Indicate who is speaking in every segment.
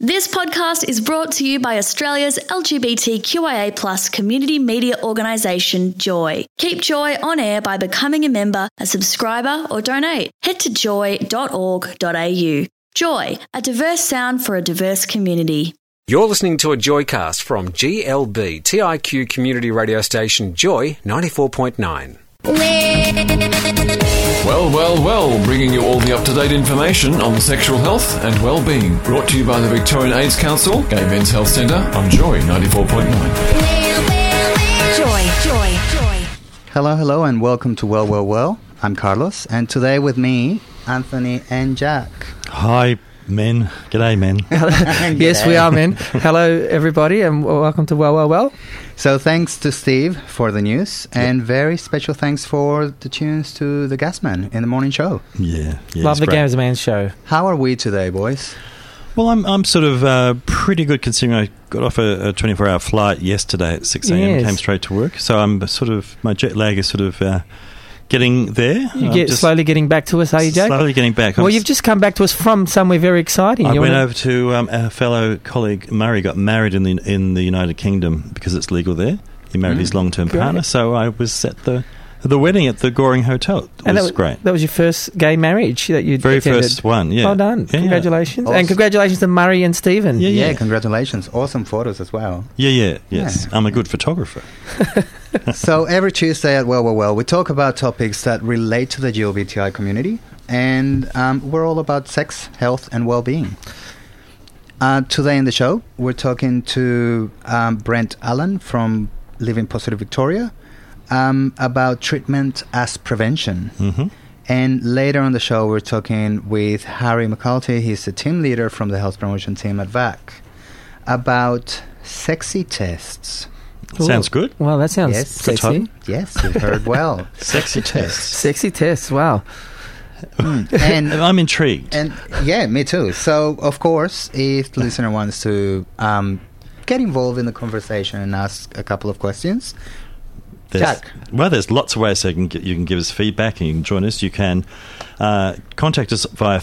Speaker 1: This podcast is brought to you by Australia's LGBTQIA+ community media organisation, Joy. Keep Joy on air by becoming a member, a subscriber or donate. Head to joy.org.au. Joy, a diverse sound for a diverse community.
Speaker 2: You're listening to a Joycast from GLB, TIQ community radio station Joy 94.9.
Speaker 3: Well, bringing you all the up-to-date information on sexual health and well-being. Brought to you by the Victorian AIDS Council, Gay Men's Health Centre on Joy 94.9.
Speaker 1: Joy.
Speaker 4: Hello, and welcome to Well. I'm Carlos, and today with me, Anthony and Jack.
Speaker 5: Hi, men. G'day, men.
Speaker 6: Yes, we are, men. Hello, everybody, and welcome to Well.
Speaker 4: So thanks to Steve for the news, and very special thanks for the tunes to the Gasman in the morning show.
Speaker 5: Yeah.
Speaker 6: Love the Gasman show.
Speaker 4: How are we today, boys?
Speaker 5: Well, I'm sort of pretty good considering I got off a 24-hour flight yesterday at 6 a.m.
Speaker 6: Yes.
Speaker 5: Came straight to work. So I'm sort of, my jet lag is sort of getting there.
Speaker 6: Slowly getting back to us, are you, Jake?
Speaker 5: Slowly getting back.
Speaker 6: Well, you've just come back to us from somewhere very exciting.
Speaker 5: I went over to our fellow colleague Murray, got married in the United Kingdom because it's legal there. He married his long-term partner, so I was at the wedding at the Goring Hotel. It was great.
Speaker 6: That was your first gay marriage that you
Speaker 5: very
Speaker 6: attended.
Speaker 5: First one, yeah.
Speaker 6: Well done.
Speaker 5: Yeah,
Speaker 6: Congratulations.
Speaker 4: Awesome.
Speaker 6: And congratulations to Murray and Stephen.
Speaker 4: Yeah, congratulations. Awesome photos as well.
Speaker 5: Yes.
Speaker 4: Yeah.
Speaker 5: I'm a good photographer.
Speaker 4: So every Tuesday at Well, we talk about topics that relate to the GLBTI community, and we're all about sex, health, and well-being. Today in the show, we're talking to Brent Allen from Living Positive Victoria about treatment as prevention.
Speaker 5: Mm-hmm.
Speaker 4: And later on the show, we're talking with Harry McCarthy. He's the team leader from the health promotion team at VAC about sexy tests.
Speaker 5: Sounds good.
Speaker 6: Well, that sounds
Speaker 4: sexy. Yes, you heard well.
Speaker 5: Sexy tests.
Speaker 6: Sexy tests, wow.
Speaker 4: And
Speaker 5: I'm intrigued.
Speaker 4: And yeah, me too. So, of course, if the listener wants to get involved in the conversation and ask a couple of questions, Jack.
Speaker 5: Well, there's lots of ways so you can give us feedback and you can join us. You can contact us via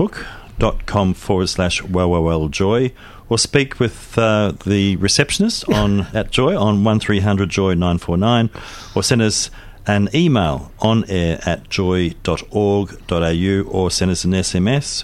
Speaker 5: facebook.com/welljoy or speak with the receptionist at Joy on 1300 Joy 949 or send us an email on air at joy.org.au or send us an SMS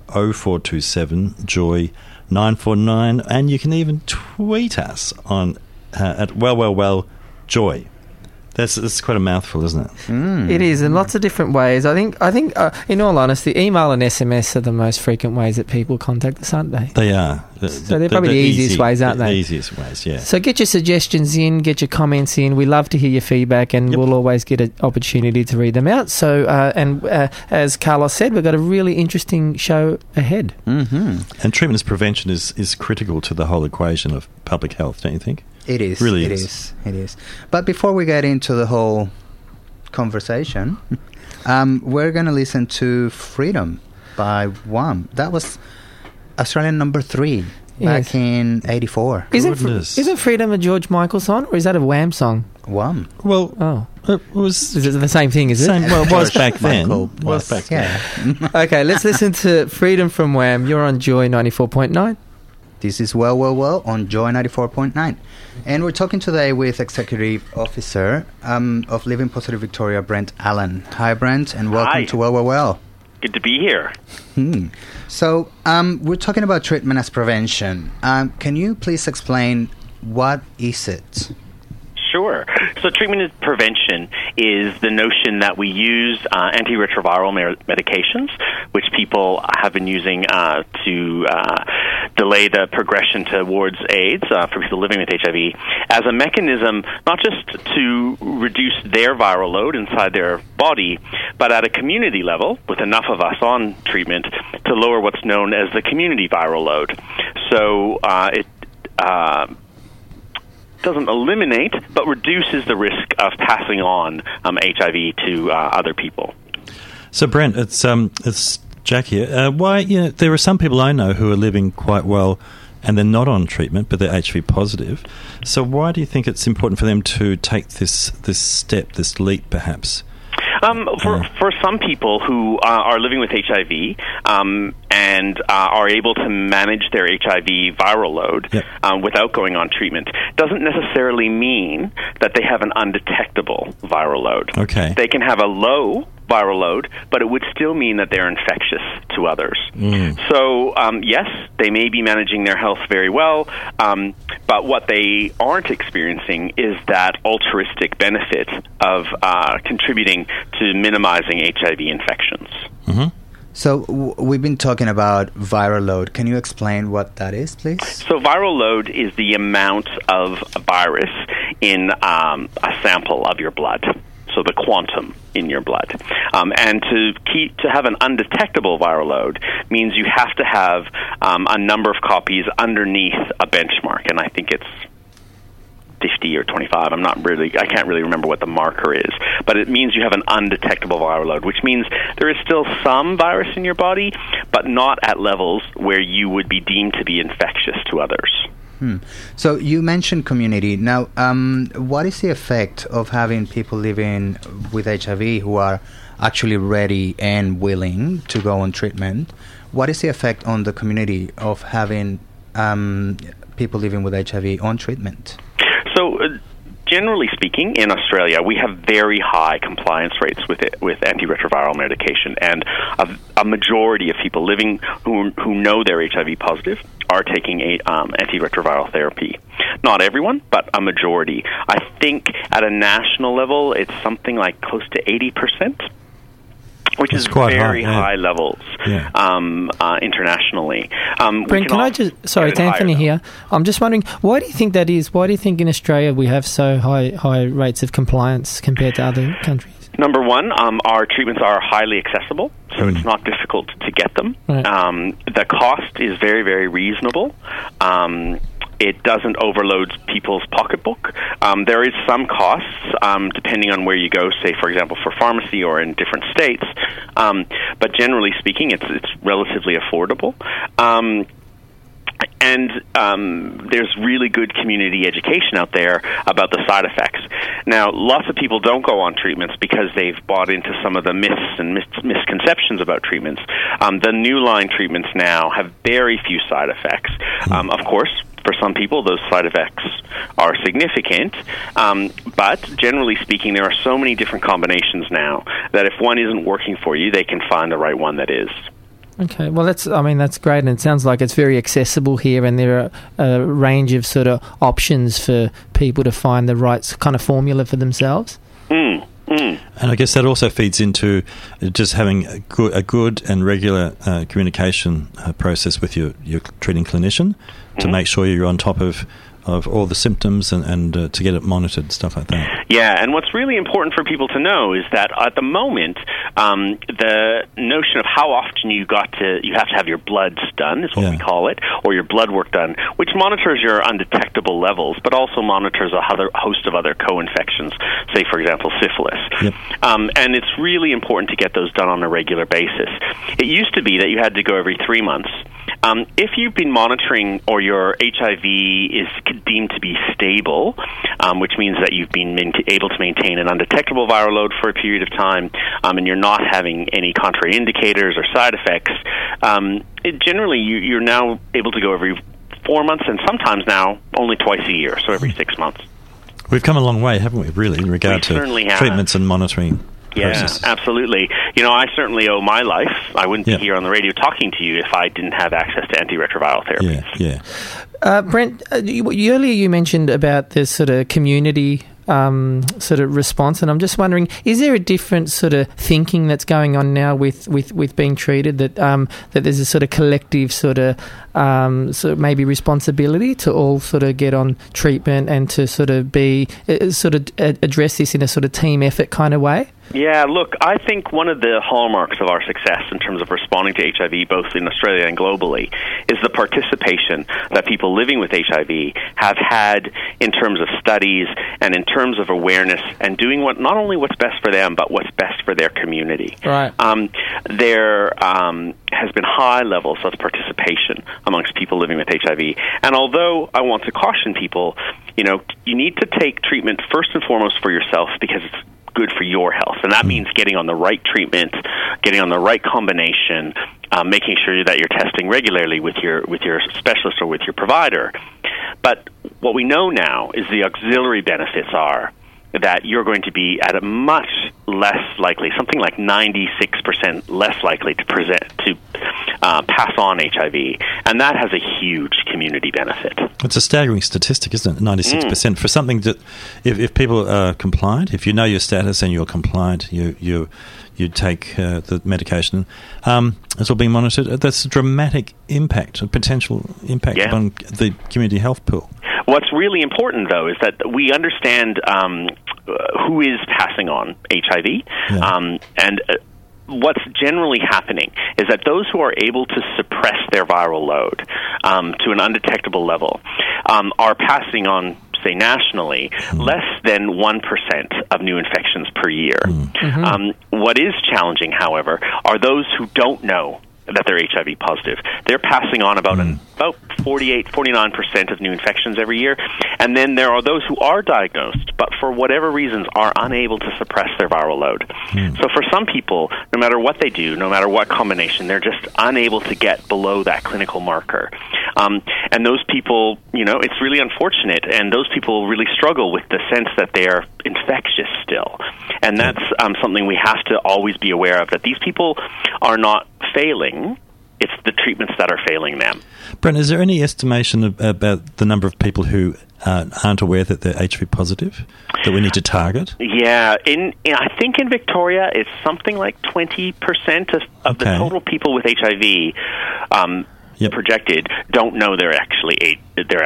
Speaker 5: 0427 Joy 949 and you can even tweet us on at Joy. That's quite a mouthful, isn't it?
Speaker 6: It is, in lots of different ways. I think. In all honesty, email and SMS are the most frequent ways that people contact us, aren't they?
Speaker 5: They are.
Speaker 6: So they're probably the easiest ways, aren't they?
Speaker 5: The easiest ways, yeah.
Speaker 6: So get your suggestions in, get your comments in. We love to hear your feedback, and we'll always get an opportunity to read them out. So, as Carlos said, we've got a really interesting show ahead.
Speaker 4: Mm-hmm.
Speaker 5: And treatment as prevention is critical to the whole equation of public health, don't you think?
Speaker 4: It is.
Speaker 5: Really
Speaker 4: it is. It is. But before we get into the whole conversation, we're going to listen to Freedom by Wham. That was Australian number 3 back in 84.
Speaker 6: Isn't Freedom a George Michael song, or is that a Wham song?
Speaker 4: Wham.
Speaker 5: Well, it was...
Speaker 6: Is it the same thing, is it?
Speaker 5: Well, it was back then.
Speaker 4: Yeah.
Speaker 6: Okay, let's listen to Freedom from Wham. You're on Joy 94.9.
Speaker 4: This is Well on Joy 94.9. And we're talking today with Executive Officer of Living Positive Victoria, Brent Allen. Hi, Brent, and welcome to Well.
Speaker 7: Good to be here.
Speaker 4: So, we're talking about treatment as prevention. Can you please explain what is it?
Speaker 7: Sure. So treatment as prevention is the notion that we use antiretroviral medications, which people have been using to delay the progression towards AIDS for people living with HIV, as a mechanism not just to reduce their viral load inside their body, but at a community level, with enough of us on treatment, to lower what's known as the community viral load. So it doesn't eliminate, but reduces the risk of passing on HIV to other people.
Speaker 5: So, Brent, it's Jack here. Why? There are some people I know who are living quite well, and they're not on treatment, but they're HIV positive. So, why do you think it's important for them to take this step, this leap, perhaps?
Speaker 7: For some people who are living with HIV and are able to manage their HIV viral load without going on treatment, doesn't necessarily mean that they have an undetectable viral load.
Speaker 5: Okay.
Speaker 7: They can have a low viral load, but it would still mean that they're infectious to others. So, yes, they may be managing their health very well, but what they aren't experiencing is that altruistic benefit of contributing to minimizing HIV infections.
Speaker 4: So we've been talking about viral load. Can you explain what that is, please?
Speaker 7: So viral load is the amount of virus in a sample of your blood. So the quantum in your blood. And to have an undetectable viral load means you have to have a number of copies underneath a benchmark, and I think it's 50 or 25. I can't really remember what the marker is, but it means you have an undetectable viral load, which means there is still some virus in your body, but not at levels where you would be deemed to be infectious to others.
Speaker 4: So you mentioned community. Now, what is the effect of having people living with HIV who are actually ready and willing to go on treatment? What is the effect on the community of having people living with HIV on treatment?
Speaker 7: So, generally speaking, in Australia, we have very high compliance rates with antiretroviral medication, and a majority of people living who know they're HIV positive are taking antiretroviral therapy. Not everyone, but a majority. I think at a national level, it's something like close to 80%. Which is very high levels internationally.
Speaker 6: Brent, can I just... Sorry, it's Anthony here. I'm just wondering, why do you think that is? Why do you think in Australia we have so high rates of compliance compared to other countries?
Speaker 7: Number one, our treatments are highly accessible, so it's not difficult to get them.
Speaker 6: Right.
Speaker 7: The cost is very, very reasonable. It doesn't overload people's pocketbook. There is some costs, depending on where you go, say, for example, for pharmacy or in different states. But generally speaking, it's relatively affordable. And there's really good community education out there about the side effects. Now, lots of people don't go on treatments because they've bought into some of the myths and misconceptions about treatments. The new line treatments now have very few side effects. Of course, for some people, those side effects are significant, but generally speaking, there are so many different combinations now that if one isn't working for you, they can find the right one that is.
Speaker 6: Okay, well, that's great, and it sounds like it's very accessible here, and there are a range of sort of options for people to find the right kind of formula for themselves.
Speaker 5: And I guess that also feeds into just having a good and regular communication process with your treating clinician to make sure you're on top of all the symptoms and to get it monitored, stuff like that.
Speaker 7: Yeah, and what's really important for people to know is that at the moment, the notion of how often you have to have your bloods done is what we call it, or your blood work done, which monitors your undetectable levels, but also monitors a host of other co-infections, say, for example, syphilis.
Speaker 5: Yep.
Speaker 7: And it's really important to get those done on a regular basis. It used to be that you had to go every 3 months. If you've been monitoring or your HIV is deemed to be stable, which means that you've been able to maintain an undetectable viral load for a period of time, and you're not having any contraindicators or side effects, generally you're now able to go every 4 months, and sometimes now only twice a year, so every 6 months.
Speaker 5: We've come a long way, haven't we, really, in regard to treatments and monitoring?
Speaker 7: Yeah,
Speaker 5: processes.
Speaker 7: Absolutely. I certainly owe my life. I wouldn't be here on the radio talking to you if I didn't have access to antiretroviral therapy.
Speaker 5: Yeah.
Speaker 6: Brent, earlier you mentioned about this sort of community sort of response, and I'm just wondering, is there a different sort of thinking that's going on now with being treated, that there's a sort of collective sort of maybe responsibility to all sort of get on treatment and to sort of be address this in a sort of team effort kind of way?
Speaker 7: Yeah, look, I think one of the hallmarks of our success in terms of responding to HIV, both in Australia and globally, is the participation that people living with HIV have had in terms of studies and in terms of awareness and doing not only what's best for them, but what's best for their community.
Speaker 6: Right.
Speaker 7: There has been high levels of participation amongst people living with HIV. And although I want to caution people, you need to take treatment first and foremost for yourself, because it's good for your health. And that means getting on the right treatment, getting on the right combination, making sure that you're testing regularly with your specialist or with your provider. But what we know now is the auxiliary benefits are that you're going to be at a much less likely, something like 96% less likely to pass on HIV, and that has a huge community benefit.
Speaker 5: It's a staggering statistic, isn't it? 96% for something that, if people are compliant, if you know your status and you're compliant, you take the medication, it's all being monitored. That's a dramatic impact, a potential impact on the community health pool.
Speaker 7: What's really important, though, is that we understand who is passing on HIV, and what's generally happening is that those who are able to suppress their viral load to an undetectable level are passing on, say nationally, less than 1% of new infections per year. What is challenging, however, are those who don't know that they're HIV positive. They're passing on about 48, 49% of new infections every year. And then there are those who are diagnosed, but for whatever reasons are unable to suppress their viral load. So for some people, no matter what they do, no matter what combination, they're just unable to get below that clinical marker. And those people, it's really unfortunate, and those people really struggle with the sense that they are infectious still. And that's something we have to always be aware of, that these people are not failing. It's the treatments that are failing them.
Speaker 5: Brent, is there any estimation about the number of people who aren't aware that they're HIV positive that we need to target?
Speaker 7: Yeah, I think in Victoria it's something like 20% of the total people with HIV projected don't know they're actually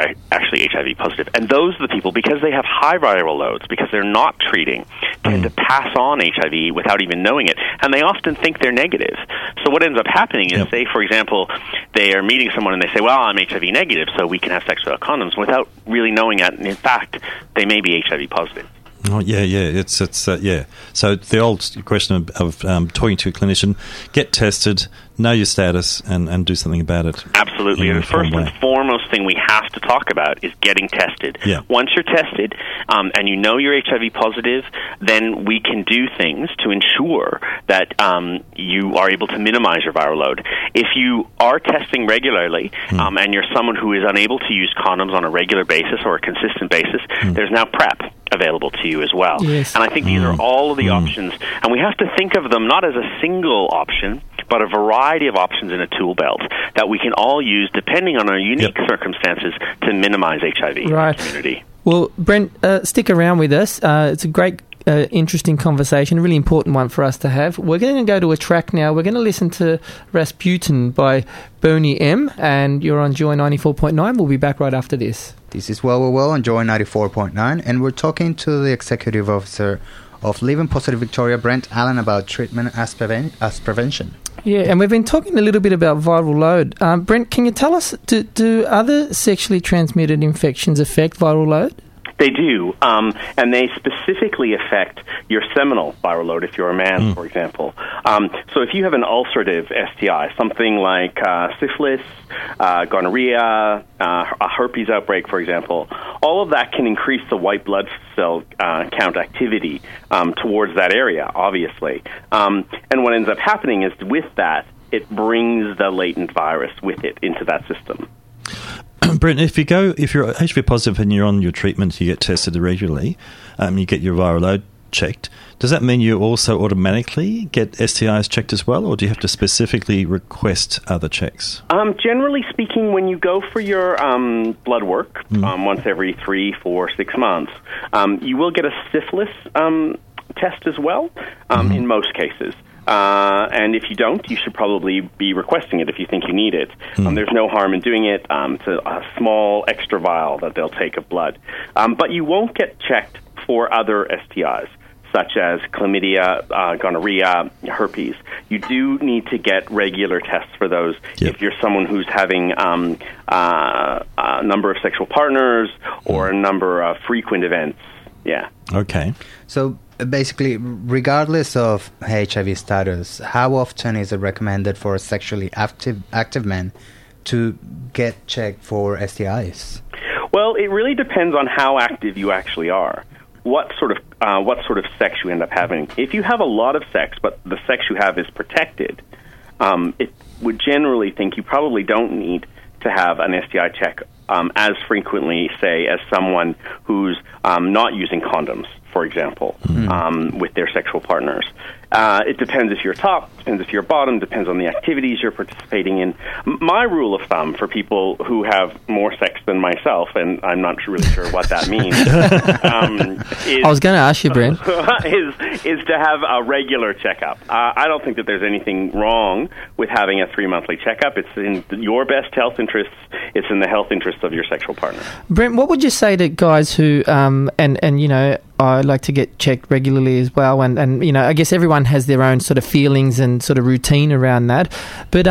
Speaker 7: HIV positive. And those are the people, because they have high viral loads, because they're not treating, tend to pass on HIV without even knowing it. And they often think they're negative. So what ends up happening is, say, for example, they are meeting someone and they say, well, I'm HIV negative, so we can have sex without condoms, without really knowing that. And in fact, they may be HIV positive.
Speaker 5: Oh, it's So the old question of talking to a clinician, get tested, know your status, and do something about it.
Speaker 7: Absolutely. And the first and foremost thing we have to talk about is getting tested.
Speaker 5: Yeah.
Speaker 7: Once you're tested and you know you're HIV positive, then we can do things to ensure that you are able to minimize your viral load. If you are testing regularly and you're someone who is unable to use condoms on a regular basis or a consistent basis, there's now PrEP available to you as well.
Speaker 6: Yes.
Speaker 7: And I think these are all of the options, and we have to think of them not as a single option, but a variety of options in a tool belt that we can all use depending on our unique circumstances to minimize HIV in the community.
Speaker 6: Well, Brent, stick around with us. It's a great, interesting conversation, a really important one for us to have. We're going to go to a track now. We're going to listen to Rasputin by Boney M, and you're on Joy 94.9. We'll be back right after this.
Speaker 4: This is Well on Joy 94.9, and we're talking to the Executive Officer of Living Positive Victoria, Brent Allen, about treatment as prevention.
Speaker 6: Yeah, and we've been talking a little bit about viral load. Brent, can you tell us, do other sexually transmitted infections affect viral load?
Speaker 7: They do, and they specifically affect your seminal viral load if you're a man, for example. So if you have an ulcerative STI, something like syphilis, gonorrhea, a herpes outbreak, for example, all of that can increase the white blood cell count activity towards that area, obviously. And what ends up happening is with that, it brings the latent virus with it into that system.
Speaker 5: Brent, if you're HIV positive and you're on your treatment, you get tested regularly, you get your viral load checked, does that mean you also automatically get STIs checked as well, or do you have to specifically request other checks?
Speaker 7: Generally speaking, when you go for your blood work once every 3, 4, 6 months, you will get a syphilis test as well in most cases. And if you don't, you should probably be requesting it if you think you need it. There's no harm in doing it. It's a small extra vial that they'll take of blood. But you won't get checked for other STIs, such as chlamydia, gonorrhea, herpes. You do need to get regular tests for those if you're someone who's having a number of sexual partners or a number of frequent events. Yeah.
Speaker 5: Okay.
Speaker 4: So basically, regardless of HIV status, how often is it recommended for a sexually active man to get checked for STIs?
Speaker 7: Well, it really depends on how active you actually are. what sort of sex you end up having. If you have a lot of sex, but the sex you have is protected, it would generally think you probably don't need to have an STI check as frequently, say, as someone who's not using condoms, for example, with their sexual partners. It depends if you're top, depends if you're bottom, depends on the activities you're participating in. My rule of thumb for people who have more sex than myself, and I'm not really sure what that means,
Speaker 6: I was going to ask you, Brent,
Speaker 7: is to have a regular checkup. I don't think that there's anything wrong with having a 3-monthly checkup. It's in your best health interests. It's in the health interests of your sexual partner.
Speaker 6: Brent, what would you say to guys who, and you know, I like to get checked regularly as well, and you know, I guess everyone has their own sort of feelings and sort of routine around that. But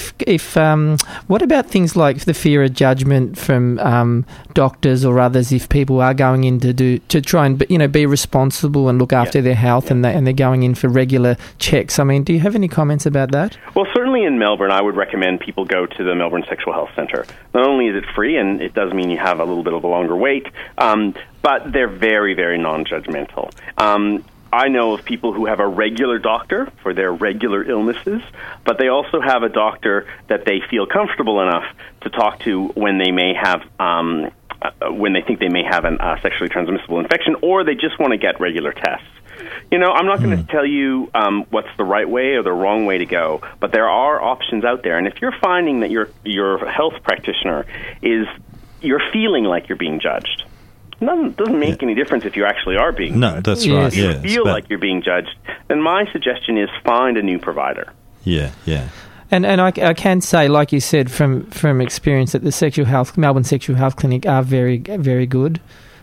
Speaker 6: what about things like the fear of judgment from doctors or others if people are going in to try and be responsible and look after their health and they're going in for regular checks? I mean, do you have any comments about that?
Speaker 7: Well, certainly in Melbourne, I would recommend people go to the Melbourne Sexual Health Centre. Not only is it free, and it does mean you have a little bit of a longer wait, but they're very, very non-judgmental. I know of people who have a regular doctor for their regular illnesses, but they also have a doctor that they feel comfortable enough to talk to when they may have, when they think they may have a sexually transmissible infection, or they just want to get regular tests. You know, I'm not going to tell you what's the right way or the wrong way to go, but there are options out there. And if you're finding that your health practitioner you're feeling like you're being judged, it doesn't make any difference if you actually are being judged.
Speaker 5: No, that's right.
Speaker 7: If you feel like you're being judged, then my suggestion is find a new provider.
Speaker 5: Yeah, yeah.
Speaker 6: And I can say, like you said, from experience, that the Melbourne Sexual Health Clinic are very, very good.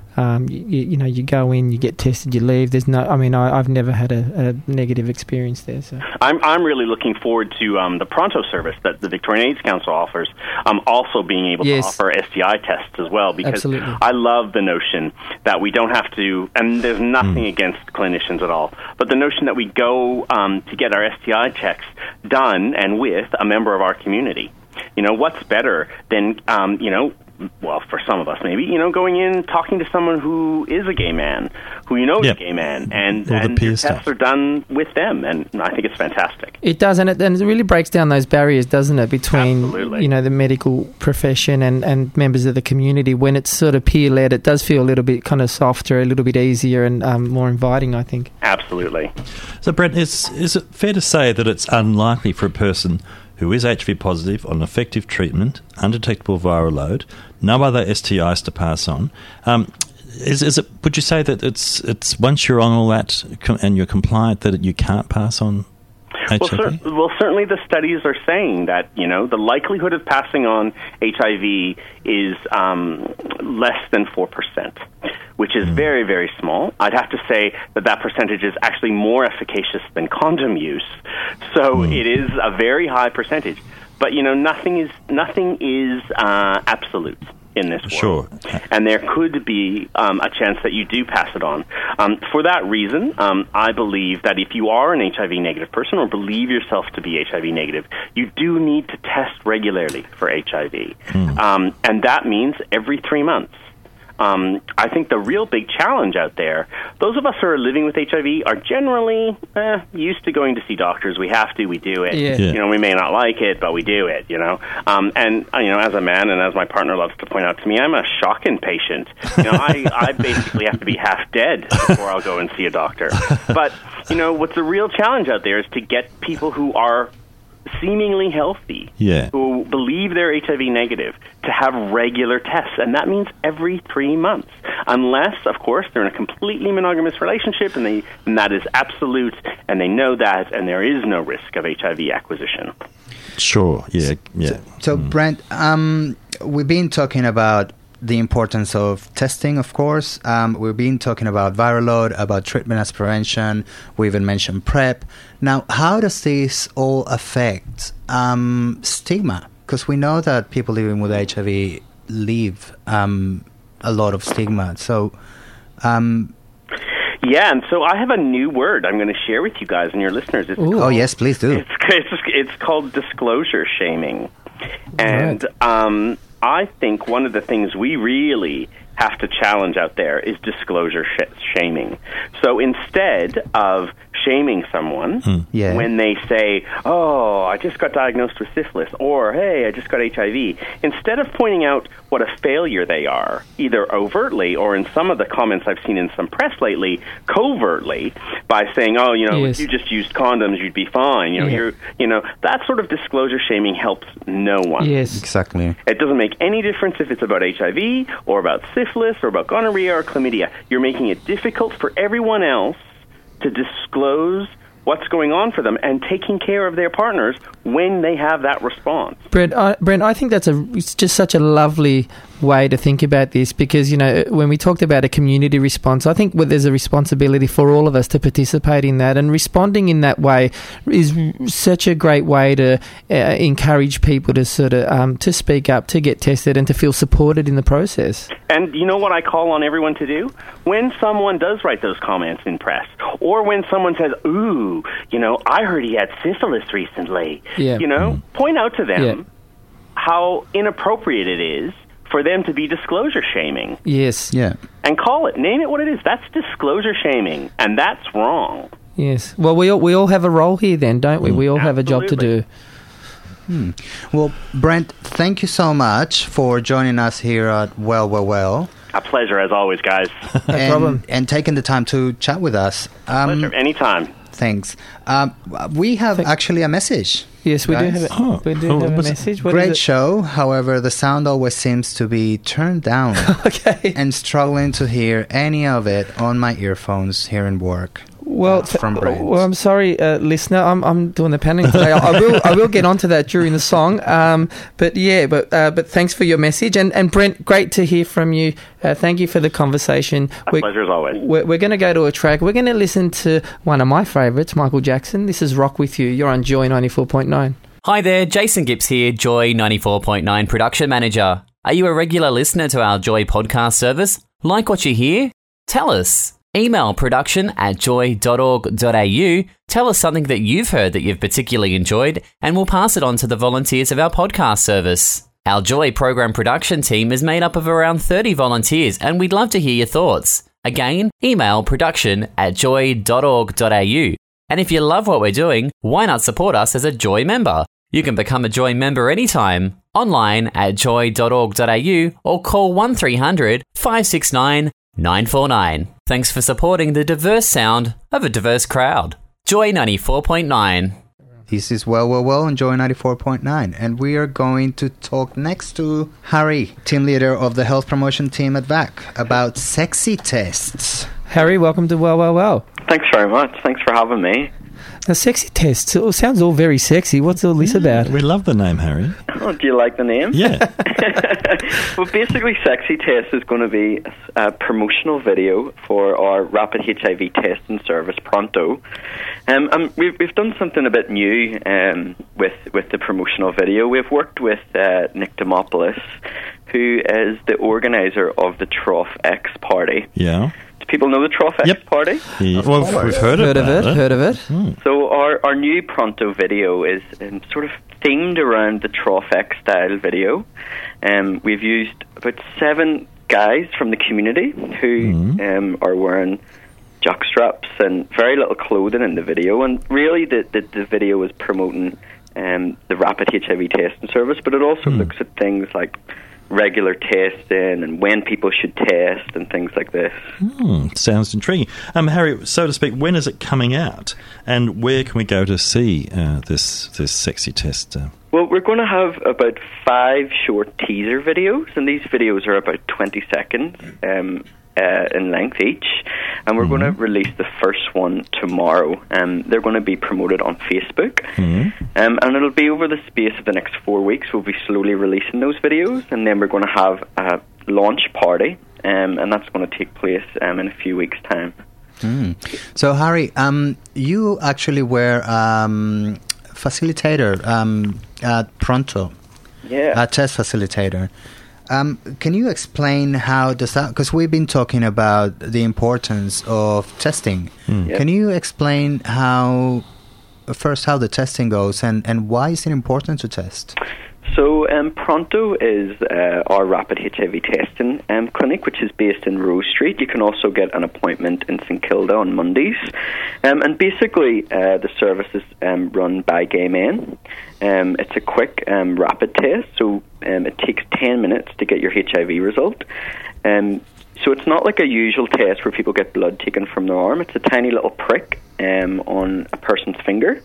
Speaker 6: You go in, you get tested, you leave. I've never had a negative experience there. So
Speaker 7: I'm really looking forward to the Pronto service that the Victorian AIDS Council offers, also being able to offer STI tests as well, because
Speaker 6: Absolutely.
Speaker 7: I love the notion that we don't have to, and there's nothing against clinicians at all, but the notion that we go to get our STI checks done and with a member of our community. You know, what's better than, well, for some of us maybe, going in, talking to someone who is a gay man, who is a gay man, and your tests are done with them, and I think it's fantastic.
Speaker 6: It does, and it really breaks down those barriers, doesn't it, between,
Speaker 7: Absolutely.
Speaker 6: The medical profession and members of the community. When it's sort of peer-led, it does feel a little bit kind of softer, a little bit easier and more inviting, I think.
Speaker 7: Absolutely.
Speaker 5: So, Brent, is it fair to say that it's unlikely for a person who is HIV positive on effective treatment, undetectable viral load, no other STIs to pass on? Is it? Would you say that it's once you're on all that and you're compliant that you can't pass on HIV?
Speaker 7: Well, certainly the studies are saying that the likelihood of passing on HIV is less than 4%, which is very, very small. I'd have to say that percentage is actually more efficacious than condom use. So it is a very high percentage. But nothing is absolute in this world.
Speaker 5: Sure.
Speaker 7: And there could be a chance that you do pass it on. For that reason, I believe that if you are an HIV negative person or believe yourself to be HIV negative, you do need to test regularly for HIV. And that means every 3 months. I think the real big challenge out there, those of us who are living with HIV are generally used to going to see doctors. We have to, we do it.
Speaker 6: Yeah.
Speaker 7: We may not like it, but we do it, And, as a man and as my partner loves to point out to me, I'm a shocking patient. I basically have to be half dead before I'll go and see a doctor. But, what's the real challenge out there is to get people who are seemingly healthy, who believe they're HIV negative, to have regular tests. And that means every 3 months. Unless, of course, they're in a completely monogamous relationship and that is absolute, and they know that, and there is no risk of HIV acquisition.
Speaker 5: Sure, yeah.
Speaker 4: So Brent, we've been talking about the importance of testing, of course. We've been talking about viral load, about treatment as prevention. We even mentioned PrEP. Now, how does this all affect stigma? Because we know that people living with HIV leave a lot of stigma. So,
Speaker 7: yeah, and so I have a new word I'm going to share with you guys and your listeners.
Speaker 4: Oh, yes, please do.
Speaker 7: It's called disclosure shaming. And I think one of the things we really have to challenge out there is disclosure shaming. So instead of shaming someone when they say, oh, I just got diagnosed with syphilis, or hey, I just got HIV, instead of pointing out what a failure they are, either overtly or in some of the comments I've seen in some press lately, covertly, by saying, oh, if you just used condoms, you'd be fine. That sort of disclosure shaming helps no one.
Speaker 4: Yes, exactly.
Speaker 7: It doesn't make any difference if it's about HIV or about syphilis or about gonorrhea or chlamydia. You're making it difficult for everyone else to disclose what's going on for them and taking care of their partners when they have that response.
Speaker 6: Brent, I think it's just such a lovely way to think about this, because when we talked about a community response, I think there's a responsibility for all of us to participate in that, and responding in that way is such a great way to encourage people to sort of to speak up, to get tested, and to feel supported in the process.
Speaker 7: And you know what I call on everyone to do? When someone does write those comments in press, or when someone says, ooh, I heard he had syphilis recently, point out to them how inappropriate it is for them to be disclosure shaming.
Speaker 6: Yes. Yeah.
Speaker 7: And call it. Name it what it is. That's disclosure shaming, and that's wrong.
Speaker 6: Yes. Well, we all have a role here then, don't we? We all have a job to do.
Speaker 4: Well, Brent, thank you so much for joining us here at Well.
Speaker 7: A pleasure, as always, guys.
Speaker 6: No problem.
Speaker 4: And taking the time to chat with us.
Speaker 7: Pleasure. Anytime.
Speaker 4: Thanks. We have actually a message.
Speaker 6: Yes, we do have a message. What
Speaker 4: Great show. However, the sound always seems to be turned down.
Speaker 6: Okay.
Speaker 4: And struggling to hear any of it on my earphones here in work.
Speaker 6: Well,
Speaker 4: from Brent.
Speaker 6: Well, I'm sorry, listener. I'm doing the panning today. I will get onto that during the song. But thanks for your message, and Brent, great to hear from you. Thank you for the conversation.
Speaker 7: Pleasure as always.
Speaker 6: We're going to go to a track. We're going to listen to one of my favourites, Michael Jackson. This is Rock With You. You're on Joy 94.9.
Speaker 8: Hi there, Jason Gibbs here, Joy 94.9 Production Manager. Are you a regular listener to our Joy podcast service? Like what you hear? Tell us. Email production@joy.org.au. Tell us something that you've heard that you've particularly enjoyed, and we'll pass it on to the volunteers of our podcast service. Our Joy program production team is made up of around 30 volunteers, and we'd love to hear your thoughts. Again, email production@joy.org.au. And if you love what we're doing, why not support us as a Joy member? You can become a Joy member anytime, online at joy.org.au, or call 1300 569 949. Thanks for supporting the diverse sound of a diverse crowd. Joy 94.9.
Speaker 4: This is Well on Joy 94.9, and we are going to talk next to Harry, team leader of the health promotion team at VAC, about sexy tests.
Speaker 6: Harry, welcome to Well.
Speaker 9: Thanks very much. Thanks for having me.
Speaker 6: Now, sexy tests, it sounds all very sexy. What's all this about?
Speaker 5: We love the name, Harry.
Speaker 9: Oh, do you like the name?
Speaker 5: Yeah.
Speaker 9: Well, basically, Sexy Test is going to be a promotional video for our rapid HIV testing service, Pronto. We've done something a bit new with the promotional video. We've worked with Nick Demopoulos, who is the organizer of the Trough X party.
Speaker 5: Yeah.
Speaker 9: Do people know the Trough X party?
Speaker 5: Yeah. Well, we've heard of it.
Speaker 9: So our new Pronto video is sort of themed around the Trough X style video. We've used about 7 guys from the community who are wearing jockstraps and very little clothing in the video. And really the video is promoting the rapid HIV testing service, but it also looks at things like regular testing and when people should test and things like this.
Speaker 5: Sounds intriguing. Harry, so to speak, when is it coming out? And where can we go to see this sexy test?
Speaker 9: Well, we're going to have about 5 short teaser videos, and these videos are about 20 seconds in length each, and we're going to release the first one tomorrow. They're going to be promoted on Facebook, and it'll be over the space of the next 4 weeks. We'll be slowly releasing those videos, and then we're going to have a launch party, and that's going to take place in a few weeks' time.
Speaker 4: So, Harry, you actually were facilitator at Pronto, a test facilitator. Can you explain how does that? Because we've been talking about the importance of testing. Can you explain how the testing goes and why is it important to test?
Speaker 9: So Pronto is our rapid HIV testing clinic, which is based in Rose Street. You can also get an appointment in St Kilda on Mondays. And basically, the service is run by gay men. It's a quick, rapid test, so it takes 10 minutes to get your HIV result. So it's not like a usual test where people get blood taken from their arm. It's a tiny little prick on a person's finger.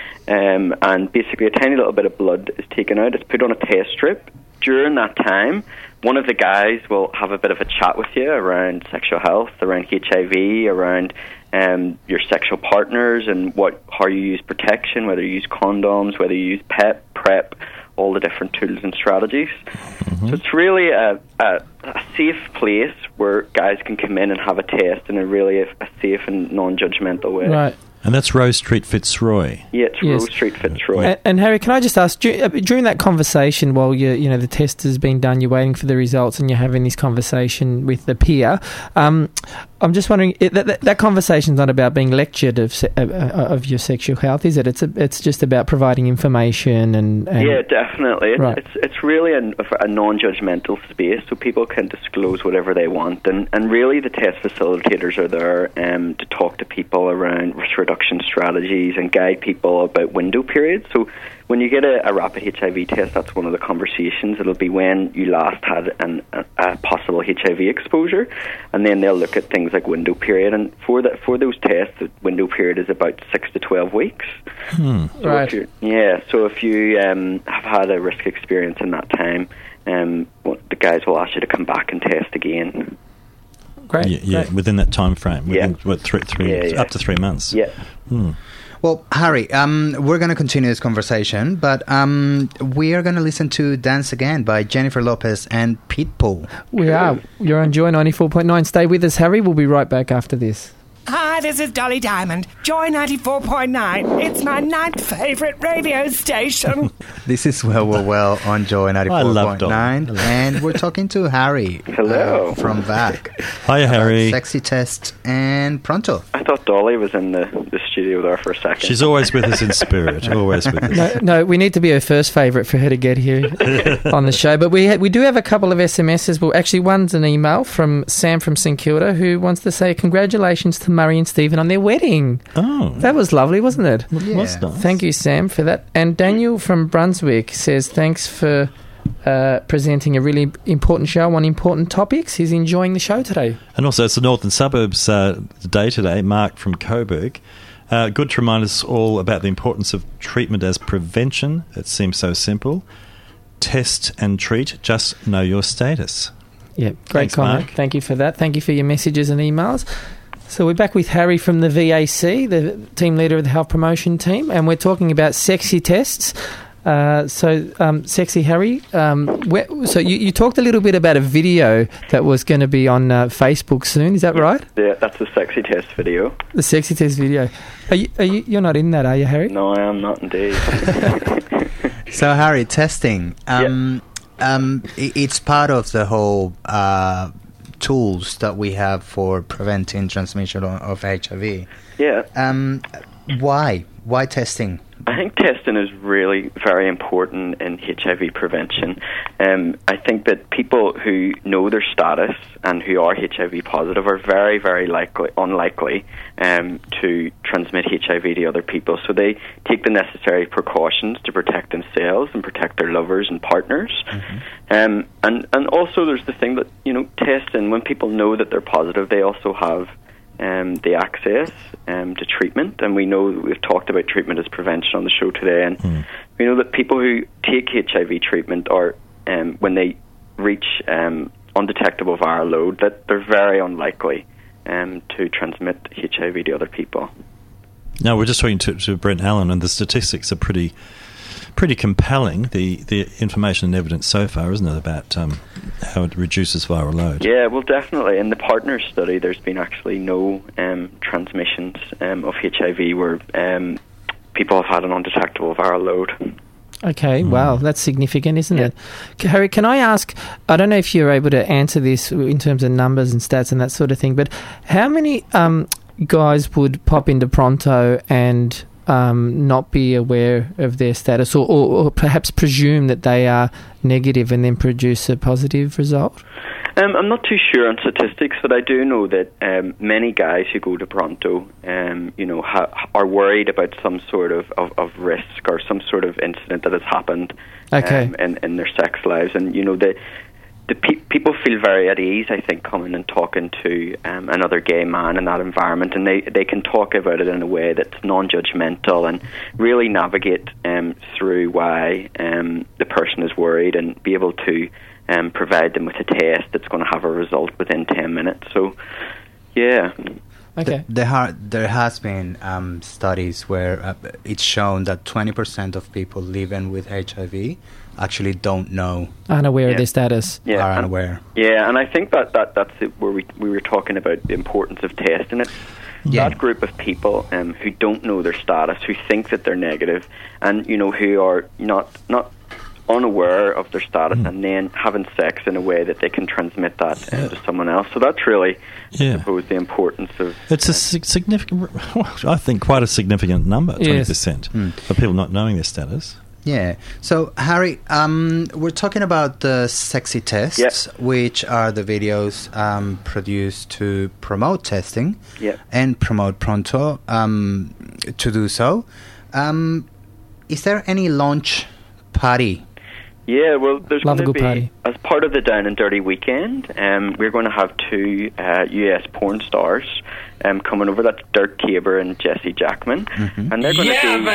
Speaker 9: And basically a tiny little bit of blood is taken out. It's put on a test strip. During that time, one of the guys will have a bit of a chat with you around sexual health, around HIV, around your sexual partners and how you use protection, whether you use condoms, whether you use PrEP, all the different tools and strategies. Mm-hmm. So it's really a safe place where guys can come in and have a test in a really a safe and non-judgmental way.
Speaker 6: Right.
Speaker 5: And that's Rose Street, Fitzroy.
Speaker 9: Yeah, it's
Speaker 6: Yes.
Speaker 9: Rose Street, Fitzroy.
Speaker 6: And Harry, can I just ask, during that conversation, while the test has been done, you're waiting for the results, and you're having this conversation with the peer, I'm just wondering, that conversation's not about being lectured of your sexual health, is it? It's just about providing information and
Speaker 9: yeah, definitely.
Speaker 6: Right.
Speaker 9: It's really a non-judgmental space, so people can disclose whatever they want, and really the test facilitators are there to talk to people around risk reduction strategies and guide people about window periods. So when you get a rapid HIV test, that's one of the conversations. It'll be when you last had a possible HIV exposure, and then they'll look at things like window period. And for those tests, the window period is about 6 to 12 weeks. So
Speaker 6: right.
Speaker 9: So if you have had a risk experience in that time, the guys will ask you to come back and test again.
Speaker 6: Great.
Speaker 5: Yeah,
Speaker 6: Great.
Speaker 5: within that time frame. Within, three up to 3 months.
Speaker 9: Yeah.
Speaker 4: Well, Harry, we're going to continue this conversation, but we are going to listen to Dance Again by Jennifer Lopez and Pitbull.
Speaker 6: We are. You're on Joy 94.9. Stay with us, Harry. We'll be right back after this.
Speaker 10: Hi, this is Dolly Diamond. Joy 94.9. It's my 9th favourite radio station.
Speaker 4: This is Well on Joy
Speaker 5: I love
Speaker 4: 94.9, and we're talking to Harry.
Speaker 9: Hello.
Speaker 4: From VAC.
Speaker 5: Hiya, Harry.
Speaker 4: Sexy Test and Pronto.
Speaker 9: I thought Dolly was in the studio there for a second.
Speaker 5: She's always with us in spirit. Always with us.
Speaker 6: No, we need to be her first favourite for her to get here on the show. But we do have a couple of SMSs. Well, actually, one's an email from Sam from St Kilda who wants to say congratulations to Murray and Stephen on their wedding.
Speaker 5: Oh.
Speaker 6: That was lovely, wasn't it?
Speaker 5: It was nice.
Speaker 6: Thank you, Sam, for that. And Daniel from Brunswick says thanks for presenting a really important show on important topics. He's enjoying the show today.
Speaker 5: And also, it's the Northern Suburbs Day today. Mark from Coburg. Good to remind us all about the importance of treatment as prevention. It seems so simple. Test and treat. Just know your status.
Speaker 6: Yeah, great
Speaker 5: Thanks,
Speaker 6: comment.
Speaker 5: Mark.
Speaker 6: Thank you for that. Thank you for your messages and emails. So we're back with Harry from the VAC, the team leader of the health promotion team, and we're talking about sexy tests. Sexy Harry, so you talked a little bit about a video that was going to be on Facebook soon. Is that right?
Speaker 9: Yeah, that's the sexy test video.
Speaker 6: The sexy test video. You're not in that, are you, Harry?
Speaker 9: No, I am not indeed.
Speaker 4: So, Harry, testing. It's part of the whole tools that we have for preventing transmission of HIV.
Speaker 9: Yeah.
Speaker 4: Why testing?
Speaker 9: I think testing is really very important in HIV prevention. I think that people who know their status and who are HIV positive are very, very unlikely to transmit HIV to other people. So they take the necessary precautions to protect themselves and protect their lovers and partners. Mm-hmm. And also there's the thing that, testing, when people know that they're positive, they also have the access to treatment, and we know that we've talked about treatment as prevention on the show today, and we know that people who take HIV treatment are, when they reach undetectable viral load, that they're very unlikely to transmit HIV to other people.
Speaker 5: No, we're just talking to Brent Allen, and the statistics are pretty compelling, the information and evidence so far, isn't it, about how it reduces viral load?
Speaker 9: Yeah, well, definitely. In the Partners study, there's been actually no transmissions of HIV where people have had an undetectable viral load.
Speaker 6: Okay, wow, that's significant, isn't it? Harry, can I ask, I don't know if you're able to answer this in terms of numbers and stats and that sort of thing, but how many guys would pop into Pronto and not be aware of their status, or perhaps presume that they are negative and then produce a positive result?
Speaker 9: I'm not too sure on statistics, but I do know that many guys who go to Pronto, are worried about some sort of risk or some sort of incident that has happened in their sex lives. And, people feel very at ease, I think, coming and talking to another gay man in that environment, and they can talk about it in a way that's non-judgmental and really navigate through why the person is worried and be able to provide them with a test that's going to have a result within 10 minutes. So, yeah.
Speaker 6: Okay.
Speaker 4: There has been studies where it's shown that 20% of people living with HIV actually don't know.
Speaker 6: Unaware of their status.
Speaker 9: Yeah.
Speaker 4: Are unaware.
Speaker 9: And I think that's it, where we were talking about the importance of testing it. That group of people who don't know their status, who think that they're negative, and, who are not unaware of their status and then having sex in a way that they can transmit that to someone else. So that's really, I suppose, the importance of...
Speaker 5: It's a significant, I think quite a significant number, 20% of people not knowing their status.
Speaker 4: Yeah. So, Harry, we're talking about the sexy tests, which are the videos produced to promote testing and promote Pronto to do so. Is there any launch party?
Speaker 9: Yeah, well, there's going to be,
Speaker 6: party.
Speaker 9: As part of the Down and Dirty weekend, we're going to have two US porn stars coming over. That's Dirk Caber and Jesse Jackman. Mm-hmm. And they're going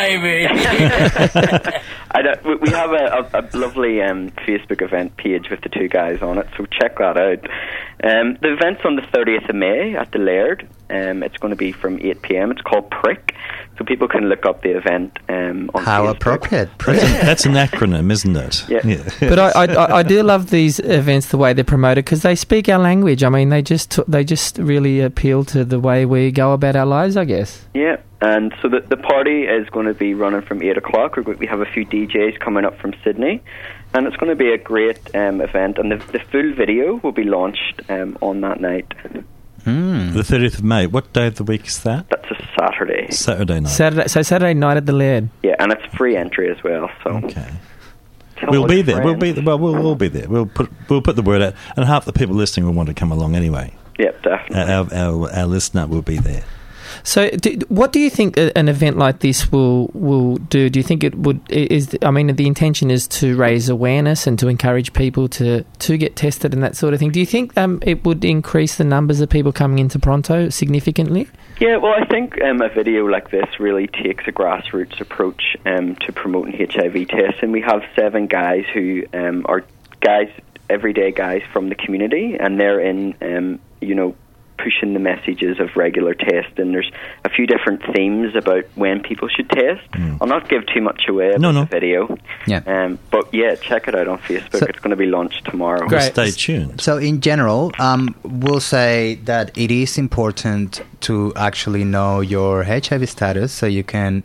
Speaker 9: to baby! We have a lovely Facebook event page with the two guys on it, so check that out. The event's on the 30th of May at the Laird. It's going to be from 8 p.m. It's called Prick, so people can look up the event on
Speaker 4: How
Speaker 9: Facebook.
Speaker 4: Appropriate.
Speaker 5: That's an acronym, isn't it?
Speaker 9: Yeah.
Speaker 6: But I do love these events, the way they're promoted, because they speak our language. I mean, they just really appeal to the way we go about our lives, I guess.
Speaker 9: Yeah, and so the party is going to be running from 8 o'clock. We have a few DJs coming up from Sydney, and it's going to be a great event. And the full video will be launched on that night.
Speaker 5: The 30th of May. What day of the week is that?
Speaker 9: That's a Saturday.
Speaker 5: Saturday night.
Speaker 6: Saturday night at the Laird.
Speaker 9: Yeah, and it's free entry as well. So
Speaker 5: okay. We'll be there. We'll all be there. We'll put the word out, and half the people listening will want to come along anyway.
Speaker 9: Yeah, definitely.
Speaker 5: Our listener will be there.
Speaker 6: So, what do you think an event like this will do? Do you think it would? The intention is to raise awareness and to encourage people to get tested and that sort of thing. Do you think it would increase the numbers of people coming into Pronto significantly?
Speaker 9: Yeah, well, I think a video like this really takes a grassroots approach to promoting HIV testing. We have 7 guys who are everyday guys from the community, and they're in, pushing the messages of regular testing. There's a few different themes about when people should test. I'll not give too much away about the video.
Speaker 4: Yeah.
Speaker 9: But yeah, check it out on Facebook. It's going to be launched tomorrow.
Speaker 5: Great. Stay tuned.
Speaker 4: So in general, we'll say that it is important to actually know your HIV status so you can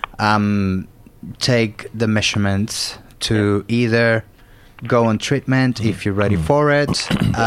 Speaker 4: take the measurements to either go on treatment if you're ready for it,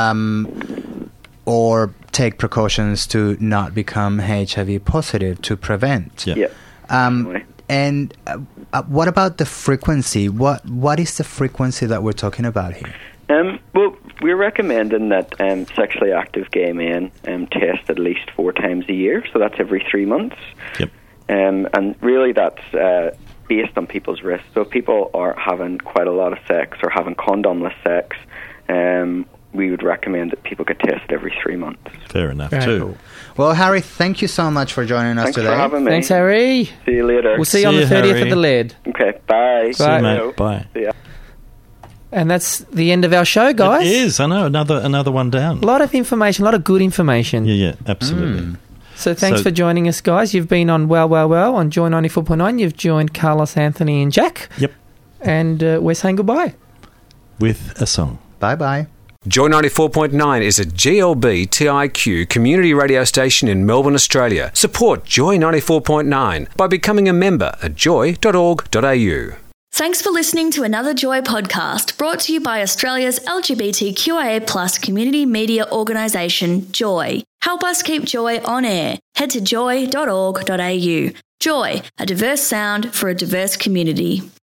Speaker 4: or take precautions to not become HIV positive to prevent.
Speaker 9: Yeah.
Speaker 4: And what about the frequency? What is the frequency that we're talking about here?
Speaker 9: Well, we're recommending that sexually active gay men test at least 4 times a year, so that's every 3 months.
Speaker 5: Yep.
Speaker 9: And really that's based on people's risks. So if people are having quite a lot of sex or having condomless sex, we would recommend that people get tested every 3 months.
Speaker 5: Fair enough, too.
Speaker 4: Cool. Well, Harry, thank you so much for joining us today.
Speaker 9: Thanks for having me.
Speaker 6: Thanks, Harry.
Speaker 9: See you later.
Speaker 6: We'll see you on the 30th
Speaker 5: Harry.
Speaker 6: at the Laird.
Speaker 9: Okay, bye.
Speaker 5: See you, mate. Bye.
Speaker 9: See ya.
Speaker 6: And that's the end of our show, guys.
Speaker 5: It is. I know. Another one down.
Speaker 6: A lot of information, a lot of good information.
Speaker 5: Yeah, absolutely.
Speaker 6: So thanks for joining us, guys. You've been on Well on Joy 94.9. You've joined Carlos, Anthony and Jack.
Speaker 5: Yep.
Speaker 6: And we're saying goodbye.
Speaker 5: With a song.
Speaker 4: Bye-bye.
Speaker 2: Joy 94.9 is a GLB TIQ community radio station in Melbourne, Australia. Support Joy 94.9 by becoming a member at joy.org.au.
Speaker 1: Thanks for listening to another Joy podcast brought to you by Australia's LGBTQIA+ community media organisation, Joy. Help us keep Joy on air. Head to joy.org.au. Joy, a diverse sound for a diverse community.